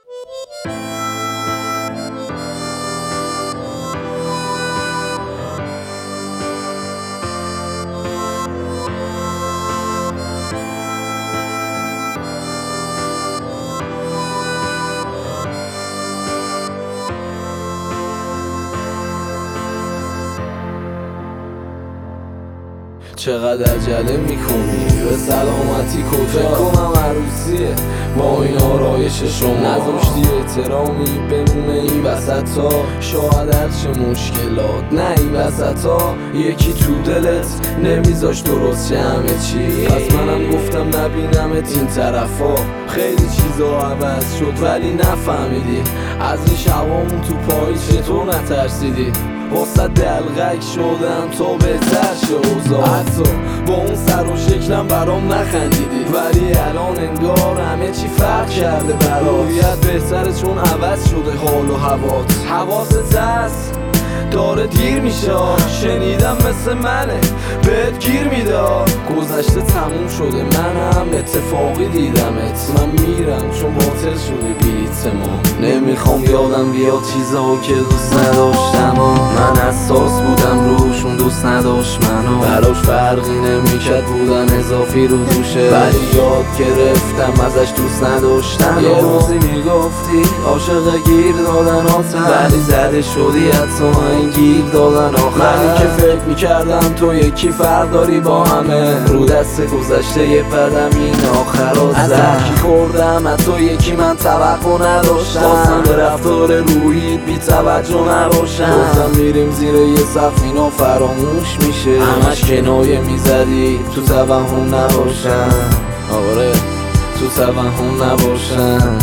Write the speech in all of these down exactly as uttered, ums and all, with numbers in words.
چقدر عجله میکنی به سلامتی کجا کنم عروسیه با این آرایش شما نذاشتی احترامی بمونه این وسط ها شاید هرچه مشکلات نه این وسط ها یکی تو دلت نمیذاش درست شه همه چی پس منم گفتم نبینمت این طرف ها خیلی چیزا عوض شد ولی نفهمیدی از این شبامون تو پایی چطور نترسیدی واسه دلغک شدم تا بهتر شه اوضاع حتی با اون سر و شکلم برام نخندیدی ولی الان انگار همه چی فرق کرده برات رویت بهتره چون عوض شده حال و هوات حواست هست داره دیر میشه شنیدم مثل منه بهت گیر میداد گذشته تموم شده منم اتفاقی دیدمت من میرم چون باطل شده بلیت ما نمیخوام یادم بیاد چیزا که دوست نداشتم من حساس بودم روشون دوست نداشت منو براش فرقی نمیکرد بودن اضافی رو دوشه ولی یاد گرفتم ازش دوست نداشتم یه روزی میگفتی عاشق گیر دادن آتم ولی زده شدی حتی این گیر دادن آخر منی که فکر میکردم تو یکی فرق داری با همه رو دست گذشته یه قدم این آخر رو زد از کی خوردم از تو یکی من توقع نداشتم خواستم به رفتار روحیت بی توجه نباشم گفتم میریم زیر یه سقف اینا فراموش میشه همش کنایه میزدی تو توهم نباشم آره تو توهم نباشم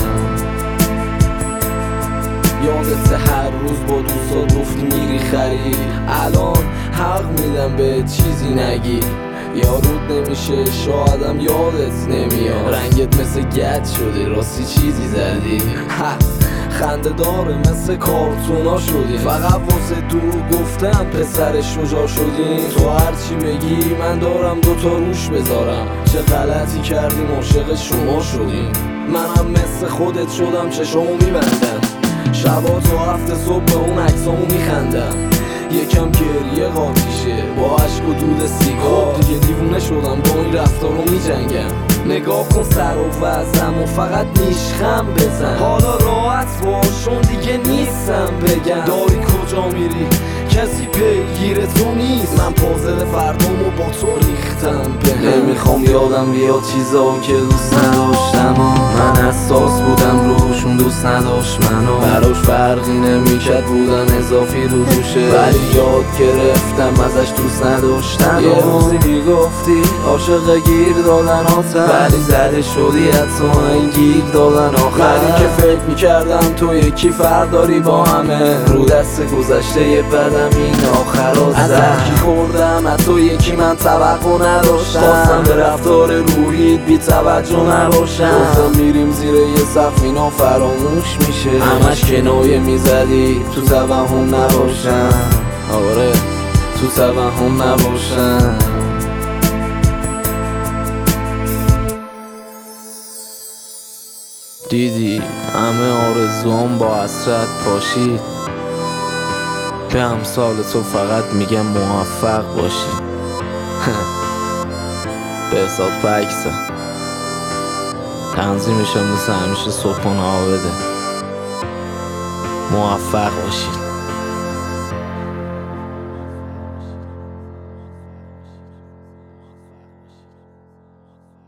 یادت هر روز با دوستا گفتی میری خرید الان حق میدم به چیزی نگی یارود نمیشه شایدم یادت نمیاد رنگت مثل گد شده راستی چیزی زدی خنده داره مثل کارتونا شدی فقط واسه دروغ گفتم پسر شجاع شدی تو هرچی بگی من دارم دوتا روش بذارم چه غلطی کردیم عاشق شما شدیم منم مثل خودت شدم چشامو میبندم شبا تو هفته صبح به اون عکسامو میخندم یکم گریه قاطیشه با عشق و دود سیگار دیگه دیوونه شدم با این رفتارو میجنگم نگاه کن سر و وزم و فقط نیشخم بزن حالا راحت باشون دیگه نیستم بگم داری کجا میری کسی پیگیر تو نیست من پازل فردامو با تو ریختم به نمیخوام یادم بیاد چیزا که دوست نداشتم من حساس بودم روشون دوست نداشت منو براش فرقی نمیکرد بودن اضافی رو دوشه ولی یاد گرفتم ازش دوست نداشتم یه روزی میگفتی عاشق گیر دادن آتم ولی زده شدی حتی این گیر دادن آخر منی که فکر میکردم تو یکی فرق داری با همه رو دست گذشته یه قدم این آخر رو زد از کی خوردم از تو یکی من توقع نداشتم خواستم به رفتار روحیت بی توجه نباشم گفتم میریم زیر یه سقف اینا فراموش میشه همش کنایه میزدی تو توهم نباشم آره تو توهم نباشم دیدی همه آرزوام با حسرت پاشید به امثال تو فقط میگم موفق باشی به حساب فکسه تنظیمشم مثل همیشه صبحانه آبده موفق باشید.